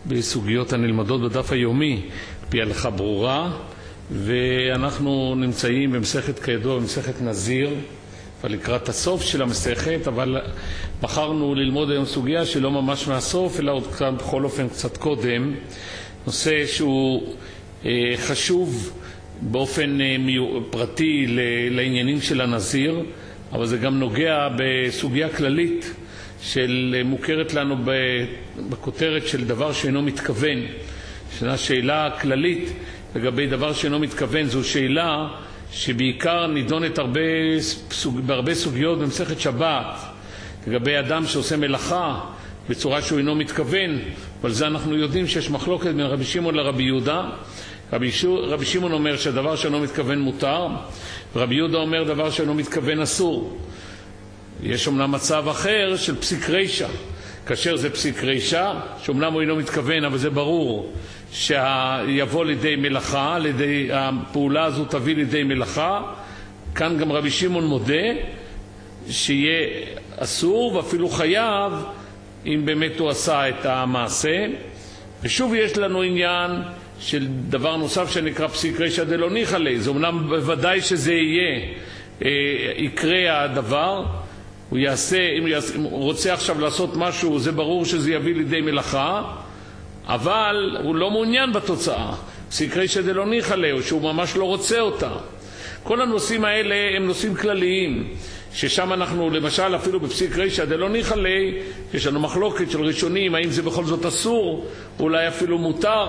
בסוגיות הנלמדות בדף היומי, פי הלכה ברורה, ואנחנו נמצאים במסכת כידוע, במסכת נזיר, ולקראת הסוף של המסכת, אבל בחרנו ללמוד היום סוגיה שלא ממש מהסוף, אלא עוד כאן בכל אופן קצת קודם, נושא שהוא חשוב באופן פרטי לעניינים של הנזיר, אבל זה גם נוגע בסוגיה כללית של מוכרת לנו בכותרת של דבר שאינו מתכוון. שאלה כללית לגבי דבר שאינו מתכוון, זו שאלה שבעיקר נידונת בהרבה סוגיות במסכת שבת, לגבי אדם שעושה מלאכה בצורה שהוא אינו מתכוון, אבל זה אנחנו יודעים שיש מחלוקת בין רבי שמעון לרבי יהודה. רבי שמעון אומר שהדבר שאינו מתכוון מותר, ורבי יהודה אומר דבר שאינו מתכוון אסור. יש אומנם מצב אחר של פסיק רישא, כאשר זה פסיק רישא, שאומנם הוא אינו מתכוון, אבל זה ברור שיבוא לידי מלאכה, לידי הפעולה הזו תביא לידי מלאכה. כאן גם רבי שמעון מודה שיהיה אסור ואפילו חייב אם באמת הוא עשה את המעשה. ושוב יש לנו עניין של דבר נוסף שנקרא פסיק רישא דלא ניחא ליה. זה אומנם בוודאי שזה יקרה הדבר, הוא יעשה, אם הוא רוצה עכשיו לעשות משהו, זה ברור שזה יביא לידי מלאכה, אבל הוא לא מעוניין בתוצאה. פסיק רישא דלא ניחא ליה, או שהוא ממש לא רוצה אותה. כל הנושאים האלה הם נושאים כלליים, ששם אנחנו למשל אפילו בפסיק רישא דלא ניחא ליה, יש לנו מחלוקת של ראשונים, האם זה בכל זאת אסור, אולי אפילו מותר.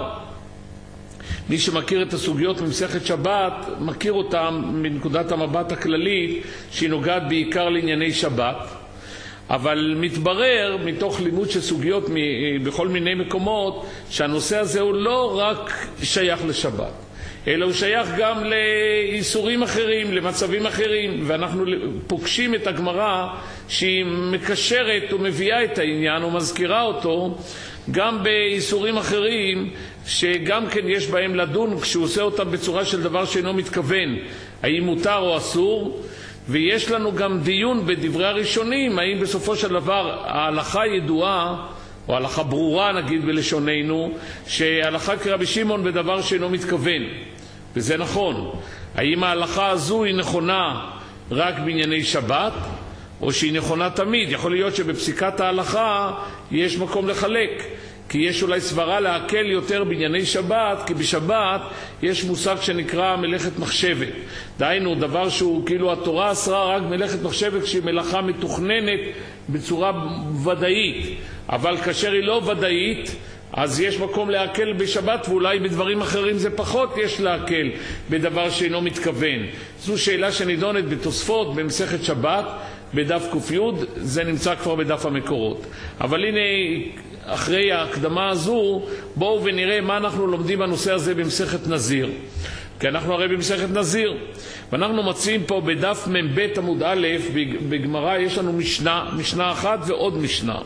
מי שמכיר את הסוגיות ממסכת שבת, מכיר אותם מנקודת המבט הכללית, שהיא נוגעת בעיקר לענייני שבת. אבל מתברר מתוך לימוד של סוגיות בכל מיני מקומות, שהנושא הזה הוא לא רק שייך לשבת, אלא הוא שייך גם לאיסורים אחרים, למצבים אחרים. ואנחנו פוגשים את הגמרא שהיא מקשרת ומביאה את העניין ומזכירה אותו גם באיסורים אחרים, שגם כן יש בהם לדון כשהוא עושה אותם בצורה של דבר שאינו מתכוון, האם מותר או אסור. ויש לנו גם דיון בדברי הראשונים, האם בסופו של דבר ההלכה ידועה, או ההלכה ברורה נגיד בלשוננו, שההלכה כרבי שמעון בדבר שאינו מתכוון. וזה נכון. האם ההלכה הזו היא נכונה רק בענייני שבת, או שהיא נכונה תמיד? יכול להיות שבפסיקת ההלכה יש מקום לחלק, כי יש אולי סברה להקל יותר בענייני שבת, כי בשבת יש מושג שנקרא מלאכת מחשבת. דהיינו, דבר שהוא כאילו התורה אסרה רק מלאכת מחשבת כשהיא מלאכה מתוכננת בצורה ודאית. אבל כאשר היא לא ודאית, אז יש מקום להקל בשבת, ואולי בדברים אחרים זה פחות יש להקל בדבר שאינו מתכוון. זו שאלה שנידונת בתוספות במסכת שבת, בדף ק"י, זה נמצא כבר בדף המקורות. אבל הנה, אחרי ההקדמה הזו, בואו ונראה מה אנחנו לומדים בנושא הזה במסכת נזיר. כי אנחנו הרי במסכת נזיר, ואנחנו מציעים פה בדף מ"ב עמוד א', בגמרא יש לנו משנה אחת ועוד משנה.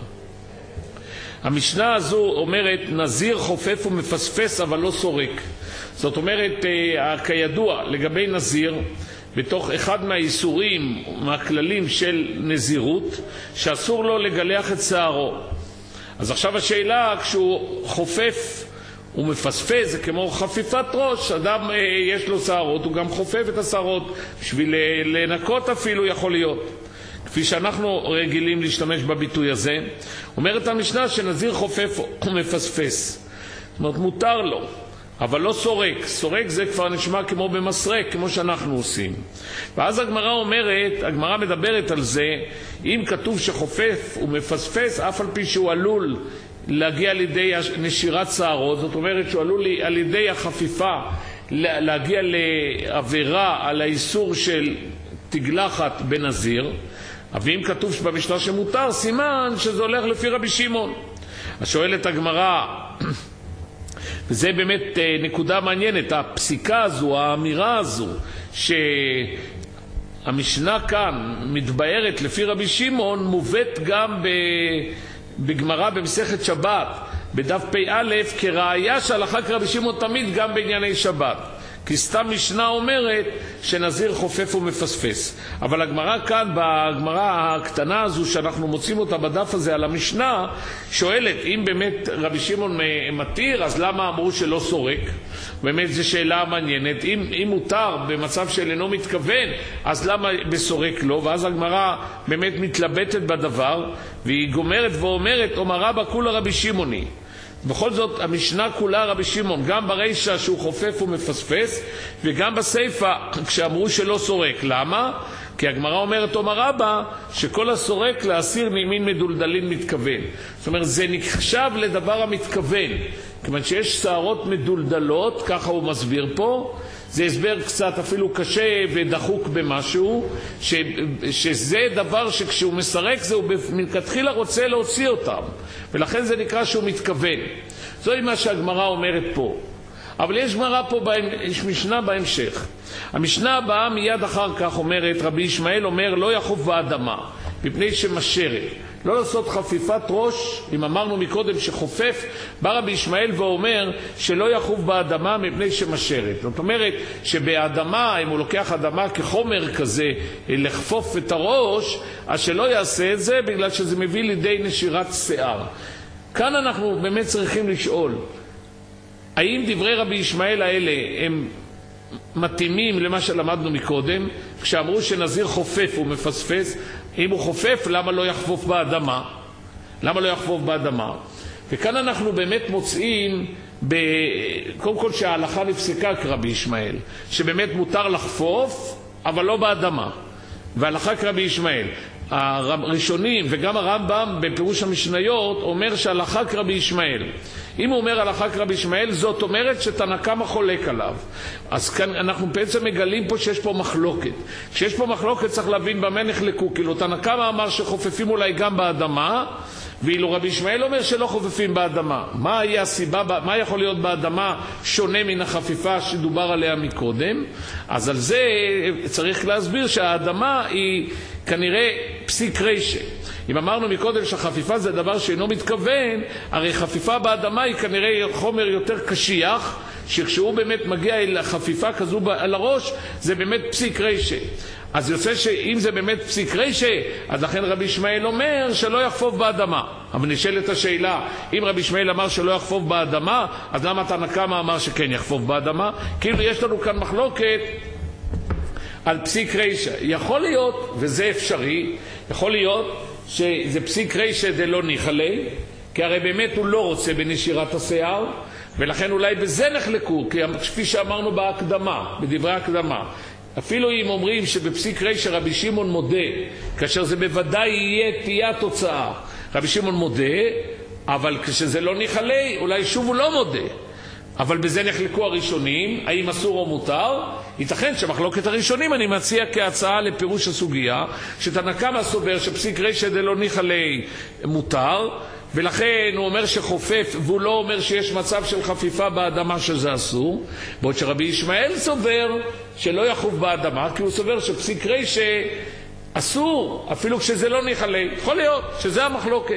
המשנה הזו אומרת, נזיר חופף ומפספס אבל לא סורק. זאת אומרת, כידוע לגבי נזיר, בתוך אחד מהאיסורים, מהכללים של נזירות, שאסור לו לגלח את שערו. אז עכשיו השאלה, כשהוא חופף ומפספס, זה כמו חפיפת ראש. אדם יש לו שערות, הוא גם חופף את השערות, בשביל לנקות אפילו יכול להיות. כפי שאנחנו רגילים להשתמש בביטוי הזה, אומרת המשנה שנזיר חופף ומפספס. זאת אומרת, מותר לו, אבל לא סורק. סורק זה כבר נשמע כמו במסרק, כמו שאנחנו עושים. ואז הגמרא מדברת על זה, אם כתוב שחופף ומפספס, אף על פי שהוא עלול להגיע על ידי נשירת שערות, זאת אומרת שהוא עלול על ידי החפיפה להגיע לעבירה על האיסור של תגלחת בנזיר. אבל אם כתוב במשנה שמותר, סימן שזה הולך לפי רבי שמעון. אז שואלת הגמרא, וזה באמת נקודה מעניינת, הפסיקה הזו, האמירה הזו, שהמשנה כאן מתבארת לפי רבי שמעון, מובאת גם בגמרא במסכת שבת, בדף פ"א, כראיה שהלכה כרבי שמעון תמיד גם בענייני שבת. כי סתם משנה אומרת שנזיר חופף ומפספס. אבל הגמרא כאן, בגמרא הקטנה הזו שאנחנו מוצאים אותה בדף הזה על המשנה, שואלת, אם באמת רבי שמעון מתיר, אז למה אמרו שלא סורק? באמת זו שאלה מעניינת. אם מותר במצב של אינו מתכוון, אז למה בסורק לא? ואז הגמרא באמת מתלבטת בדבר, והיא גומרת ואומרת, אומר רבא כולה רבי שמעוני. בכל זאת המשנה כולה רבי שמעון, גם ברישא שהוא חופף ומפספס, וגם בסייפא כשאמרו שלא סורק. למה? כי הגמרא אומרת אומר רבא שכל הסורק להסיר מימין מדולדלין מתכוון. זאת אומרת זה נחשב לדבר המתכוון, כיוון שיש שערות מדולדלות, ככה הוא מסביר פה. זה הסבר קצת אפילו קשה ודחוק במשהו, שזה דבר שכשהוא מסרק זה הוא מלכתחילה רוצה להוציא אותם, ולכן זה נקרא שהוא מתכוון. זוהי מה שהגמרא אומרת פה. אבל יש גמרא פה, יש משנה בהמשך. המשנה הבאה מיד אחר כך אומרת, רבי ישמעאל אומר לא יחוף באדמה מפני שמשרת, לא לעשות חפיפת ראש. אם אמרנו מקודם שחופף, בא רבי ישמעאל ואומר שלא יחוף באדמה מפני שמשרת. זאת אומרת שבאדמה, אם הוא לוקח אדמה כחומר כזה לחפוף את הראש, אז שלא יעשה את זה, בגלל שזה מביא לידי נשירת שיער. כאן אנחנו באמת צריכים לשאול, האם דברי רבי ישמעאל האלה הם מתאימים למה שלמדנו מקודם, כשאמרו שנזיר חופף ומפספס? אם הוא חופף, למה לא יחפוף באדמה? למה לא יחפוף באדמה? וכאן אנחנו באמת מוצאים, קודם כל שההלכה נפסקה כרבי ישמעאל, שבאמת מותר לחפוף, אבל לא באדמה. וההלכה כרבי ישמעאל. הראשונים וגם הרמב"ם בפירוש המשניות אומר שההלכה כרבי ישמעאל. אם הוא אומר הלכה כרבי ישמעאל, זאת אומרת שתנא קמא חולק עליו. אז כאן אנחנו בעצם מגלים פה שיש פה מחלוקת. כשיש פה מחלוקת צריך להבין במה נחלקו. כאילו תנא קמא אמר שחופפים אולי גם באדמה, ואילו רבי ישמעאל אומר שלא חופפים באדמה. מה היה הסיבה, מה יכול להיות באדמה שונה מן החפיפה שדובר עליה מקודם? אז על זה צריך להסביר שהאדמה היא כנראה פסיק רשע. אם אמרנו מקודם שהחפיפה זה דבר שאינו מתכוון, הרי חפיפה באדמה היא כנראה חומר יותר קשיח, שכשהוא באמת מגיע אל החפיפה כזו על הראש, זה באמת פסיק רשע. אז יוצא שאם זה באמת פסיק רשע, אז לכן רבי ישמעאל אומר שלא יחפוף באדמה. אבל נשאלת השאלה, אם רבי ישמעאל אמר שלא יחפוף באדמה, אז למה תנא קמא אמר שכן יחפוף באדמה? כאילו יש לנו כאן מחלוקת על פסיק רשע. יכול להיות, וזה אפשרי, יכול להיות שזה פסיק רשע דלא ניחא ליה, כי הרי באמת הוא לא רוצה בנשירת השיער, ולכן אולי בזה נחלקו, כפי שאמרנו בהקדמה, בדברי ההקדמה. אפילו אם אומרים שבפסיק רשע רבי שמעון מודה, כאשר זה בוודאי תהיה התוצאה. רבי שמעון מודה, אבל כשזה לא ניחא ליה, אולי שוב הוא לא מודה. אבל בזה נחלקו הראשונים, האם אסור או מותר. ייתכן שמחלוקת הראשונים אני מציע כהצעה לפירוש הסוגיה, שתנא קמא סובר שפסיק רשע דלא ניחא ליה מותר, ולכן הוא אומר שחופף, והוא לא אומר שיש מצב של חפיפה באדמה שזה אסור, בעוד שרבי ישמעאל סובר שלא יחוף באדמה, כי הוא סובר שפסיק רשע אסור, אפילו כשזה לא ניחא ליה. יכול להיות שזה המחלוקת.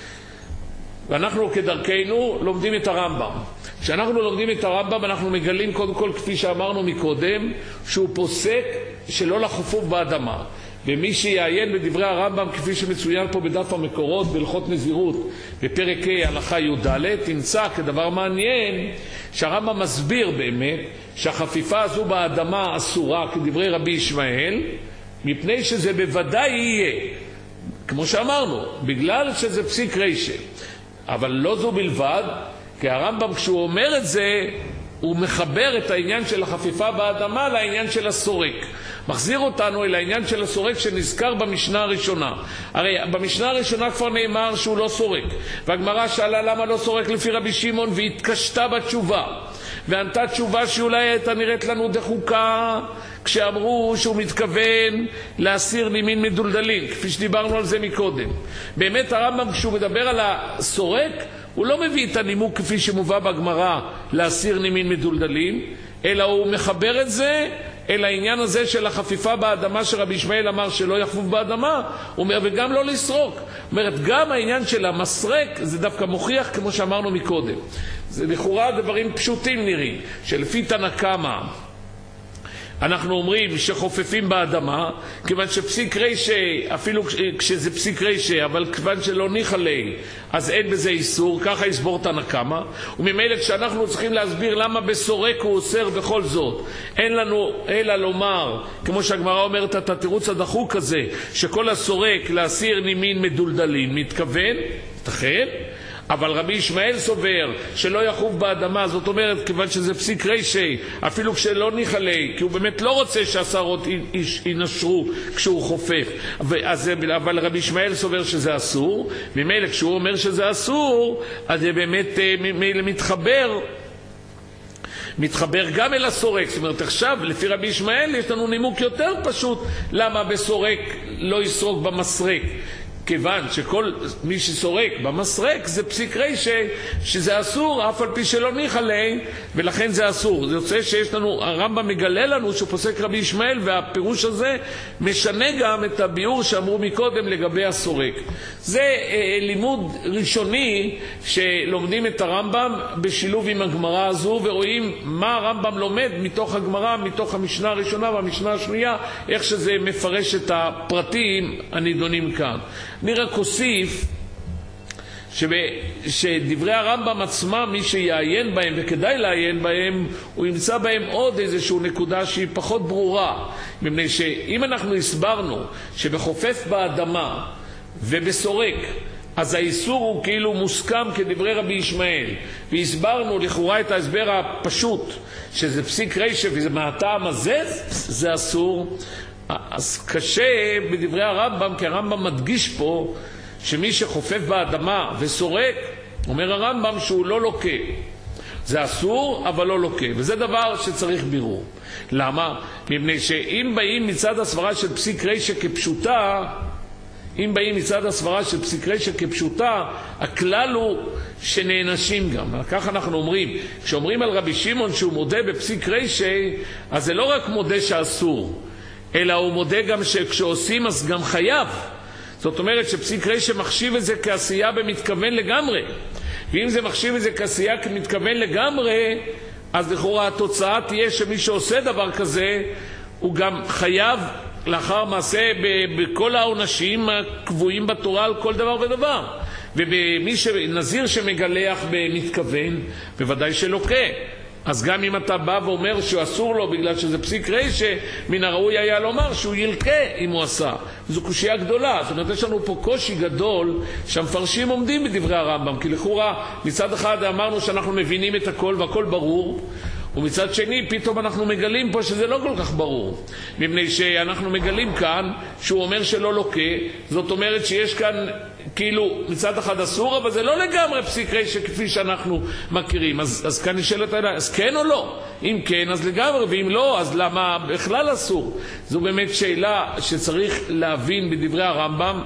ואנחנו כדרכנו לומדים את הרמב"ם. כשאנחנו לומדים את הרמב"ם אנחנו מגלים קודם כל, כפי שאמרנו מקודם, שהוא פוסק שלא לחפוף באדמה. ומי שיעיין בדברי הרמב"ם כפי שמצוין פה בדף המקורות בהלכות נזירות בפרק ה' הלכה י"ד, תמצא כדבר מעניין שהרמב"ם מסביר באמת שהחפיפה הזו באדמה אסורה כדברי רבי ישמעאל, מפני שזה בוודאי יהיה, כמו שאמרנו, בגלל שזה פסיק רשע. אבל לא זו בלבד, כי הרמב"ם כשהוא אומר את זה הוא מחבר את העניין של החפיפה באדמה לעניין של הסורק, מחזיר אותנו אל העניין של הסורק שנזכר במשנה הראשונה. הרי במשנה הראשונה כבר נאמר שהוא לא סורק, והגמרא שאלה למה לא סורק לפי רבי שמעון, והתקשתה בתשובה וענתה תשובה שאולי הייתה נראית לנו דחוקה, כשאמרו שהוא מתכוון להסיר נימין מדולדלין, כפי שדיברנו על זה מקודם. באמת הרמב"ם כשהוא מדבר על הסורק הוא לא מביא את הנימוק כפי שמובא בגמרא להסיר נימין מדולדלין, אלא הוא מחבר את זה אל העניין הזה של החפיפה באדמה שרבי ישמעאל אמר שלא יחפוף באדמה, הוא אומר, וגם לא לסרוק. אומרת, גם העניין של המסרק זה דווקא מוכיח כמו שאמרנו מקודם. זה לכאורה דברים פשוטים נראים, שלפי תנא קמא אנחנו אומרים שחופפים באדמה, כיוון שפסיק רשע, אפילו כשזה פסיק רשע, אבל כיוון שלא ניחא ליה, אז אין בזה איסור, ככה יסבור תנא קמא. וממילא כשאנחנו צריכים להסביר למה בסורק הוא אוסר בכל זאת, אין לנו אלא לומר, כמו שהגמרא אומרת, את התירוץ הדחוק הזה, שכל הסורק להסיר נימין מדולדלין, מתכוון, תכן, אבל רבי ישמעאל סובר שלא יחוף באדמה, זאת אומרת כיוון שזה פסיק רשע, אפילו כשלא ניחא ליה, כי הוא באמת לא רוצה שהשערות ינשרו כשהוא חופף, אבל רבי ישמעאל סובר שזה אסור. ממילא כשהוא אומר שזה אסור, אז זה באמת מתחבר גם אל הסורק. זאת אומרת, עכשיו לפי רבי ישמעאל יש לנו נימוק יותר פשוט למה בסורק לא יסרוק במסרק, כיוון שכל מי שסורק במסרק זה פסיק רשע, שזה אסור אף על פי שלא ניחא ליה, ולכן זה אסור. זה יוצא שיש לנו, הרמב"ם מגלה לנו שפוסק רבי ישמעאל, והפירוש הזה משנה גם את הביאור שאמרו מקודם לגבי הסורק. זה לימוד ראשוני שלומדים את הרמב"ם בשילוב עם הגמרא הזו, ורואים מה הרמב"ם לומד מתוך הגמרא, מתוך המשנה הראשונה והמשנה השנייה, איך שזה מפרש את הפרטים הנידונים כאן. אני רק אוסיף שדברי הרמב"ם עצמם, מי שיעיין בהם, וכדאי לעיין בהם, הוא ימצא בהם עוד איזושהי נקודה שהיא פחות ברורה. מפני שאם אנחנו הסברנו שבחופף באדמה ובסורק, אז האיסור הוא כאילו מוסכם כדברי רבי ישמעאל, והסברנו לכאורה את ההסבר הפשוט, שזה פסיק רשע וזה מהטעם הזה, זה אסור. אז קשה בדברי הרמב"ם, כי הרמב"ם מדגיש פה שמי שחופף באדמה וסורק, אומר הרמב"ם שהוא לא לוקה. זה אסור אבל לא לוקה, וזה דבר שצריך בירור. למה? מפני שאם באים מצד הסברה של פסיק רשע כפשוטה, הכלל הוא שנענשים גם. כך אנחנו אומרים, כשאומרים על רבי שמעון שהוא מודה בפסיק רשע, אז זה לא רק מודה שאסור, אלא הוא מודה גם שכשעושים אז גם חייב. זאת אומרת שפסיק רשע מחשיב את זה כעשייה במתכוון לגמרי, ואם זה מחשיב את זה כעשייה כמתכוון לגמרי, אז לכאורה התוצאה תהיה שמי שעושה דבר כזה הוא גם חייב לאחר מעשה בכל העונשים הקבועים בתורה על כל דבר ודבר. ומי שנזיר שמגלח במתכוון, בוודאי שלוקה. אז גם אם אתה בא ואומר שהוא אסור לו בגלל שזה פסיק רשע, מן הראוי היה לומר שהוא ילקה אם הוא עשה. זו קושיה גדולה. זאת אומרת, יש לנו פה קושי גדול שהמפרשים עומדים בדברי הרמב"ם, כי לכאורה מצד אחד אמרנו שאנחנו מבינים את הכל והכל ברור, ומצד שני פתאום אנחנו מגלים פה שזה לא כל כך ברור, מפני שאנחנו מגלים כאן שהוא אומר שלא לוקה. זאת אומרת שיש כאן כאילו מצד אחד אסור, אבל זה לא לגמרי פסיק רשע כפי שאנחנו מכירים. אז כאן נשאלת העניין, אז כן או לא? אם כן אז לגמרי, ואם לא אז למה בכלל אסור? זו באמת שאלה שצריך להבין בדברי הרמב"ם,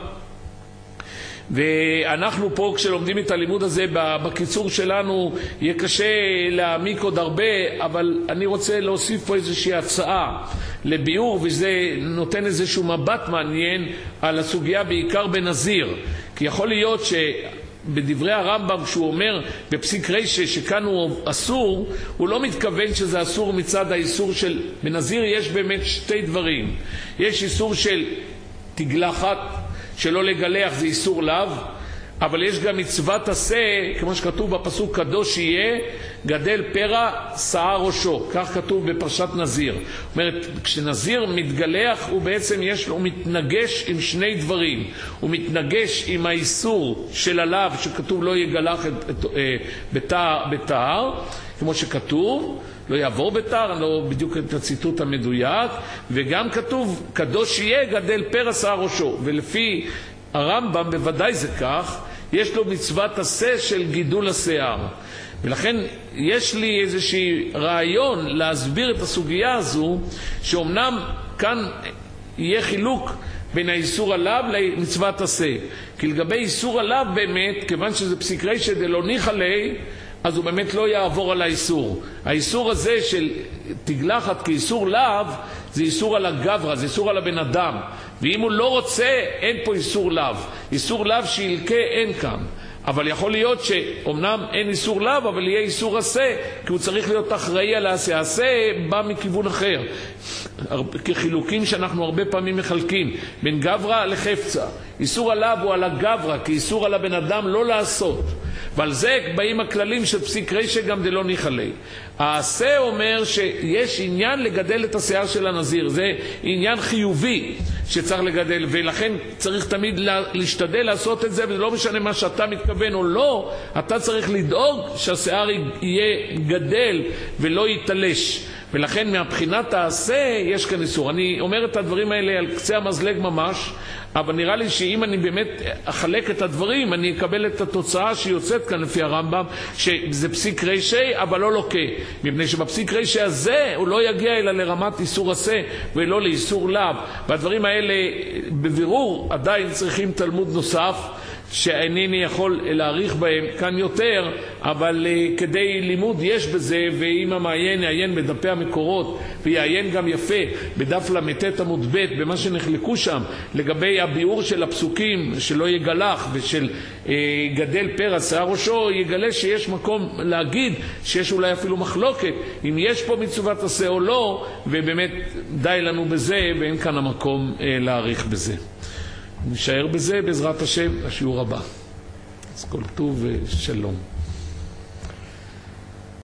ואנחנו פה כשלומדים את הלימוד הזה בקיצור שלנו יהיה קשה להעמיק עוד הרבה, אבל אני רוצה להוסיף פה איזושהי הצעה לביאור, וזה נותן איזשהו מבט מעניין על הסוגיה בעיקר בנזיר. כי יכול להיות שבדברי הרמב"ם כשהוא אומר בפסיק רשע שכאן הוא אסור, הוא לא מתכוון שזה אסור מצד האיסור של בנזיר. יש באמת שתי דברים, יש איסור של תגלחת, שלא לגלח זה איסור לאו, אבל יש גם מצוות עשה, כמו שכתוב בפסוק קדוש יהיה גדל פרע שיער ראשו, כך כתוב בפרשת נזיר. זאת אומרת, כשנזיר מתגלח הוא בעצם הוא מתנגש עם שני דברים. הוא מתנגש עם האיסור של הלאו שכתוב לא יגלח בתער, כמו שכתוב לא יעבור בתער, אני לא בדיוק את הציטוט המדויק, וגם כתוב קדוש יהיה גדל פרע שיער ראשו, ולפי הרמב"ם בוודאי זה כך, יש לו מצוות עשה של גידול השיער. ולכן יש לי איזושהי רעיון להסביר את הסוגיה הזו, שאומנם כאן יהיה חילוק בין האיסור עליו למצוות עשה. כי לגבי איסור עליו באמת, כיוון שזה פסיק רשע דלא ניחא ליה, אז הוא באמת לא יעבור על האיסור. האיסור הזה של תגלחת כאיסור לאו, זה איסור על הגברה, זה איסור על הבן אדם. ואם הוא לא רוצה, אין פה איסור לאו. איסור לאו שילקה אין כאן. אבל יכול להיות שאומנם אין איסור לאו, אבל יהיה איסור עשה, כי הוא צריך להיות אחראי על העשה. העשה בא מכיוון אחר, כחילוקים שאנחנו הרבה פעמים מחלקים בין גברא לחפצה. איסור עליו הוא על הגברא, כי איסור על הבן אדם לא לעשות, ועל זה באים הכללים של פסיק רשע גם דלא ניחא ליה. העשה אומר שיש עניין לגדל את השיער של הנזיר, זה עניין חיובי שצריך לגדל, ולכן צריך תמיד להשתדל לעשות את זה, ולא משנה מה שאתה מתכוון או לא, אתה צריך לדאוג שהשיער יהיה גדל ולא יתלש. ולכן מהבחינת העשה יש כאן איסור. אני אומר את הדברים האלה על קצה המזלג ממש, אבל נראה לי שאם אני באמת אחלק את הדברים, אני אקבל את התוצאה שיוצאת כאן לפי הרמב"ם, שזה פסיק רשע אבל לא לוקה, מפני שבפסיק רשע הזה הוא לא יגיע אלא לרמת איסור עשה ולא לאיסור לאו. והדברים האלה בבירור עדיין צריכים תלמוד נוסף שאינני יכול להעריך בהם כאן יותר, אבל כדי לימוד יש בזה, ואם המעיין יעיין בדפי המקורות ויעיין גם יפה בדף למתת עמוד ב' במה שנחלקו שם לגבי הביאור של הפסוקים שלא יגלח ושל גדל פרע שיער ראשו, יגלה שיש מקום להגיד שיש אולי אפילו מחלוקת אם יש פה מצוות עשה או לא, ובאמת די לנו בזה ואין כאן המקום להעריך בזה. נשאר בזה בעזרת השם השיעור הבא. אז כל טוב ושלום.